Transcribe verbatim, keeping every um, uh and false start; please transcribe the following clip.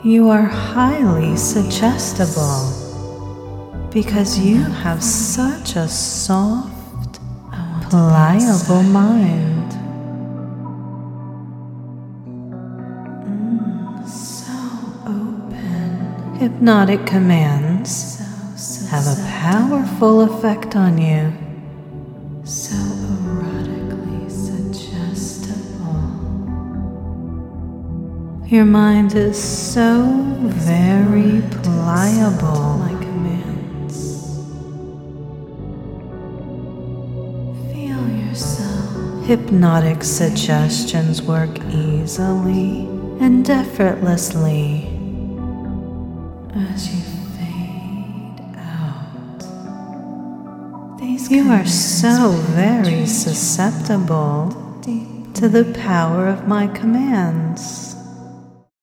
You are highly suggestible because you have such a soft, pliable mind. Mm, so open. Hypnotic commands So have a powerful effect on you. So erotically suggestible. Your mind is so very pliable. My commands. Feel yourself. Hypnotic suggestions work easily and effortlessly as you fade out. These you are so very susceptible to the power of my commands.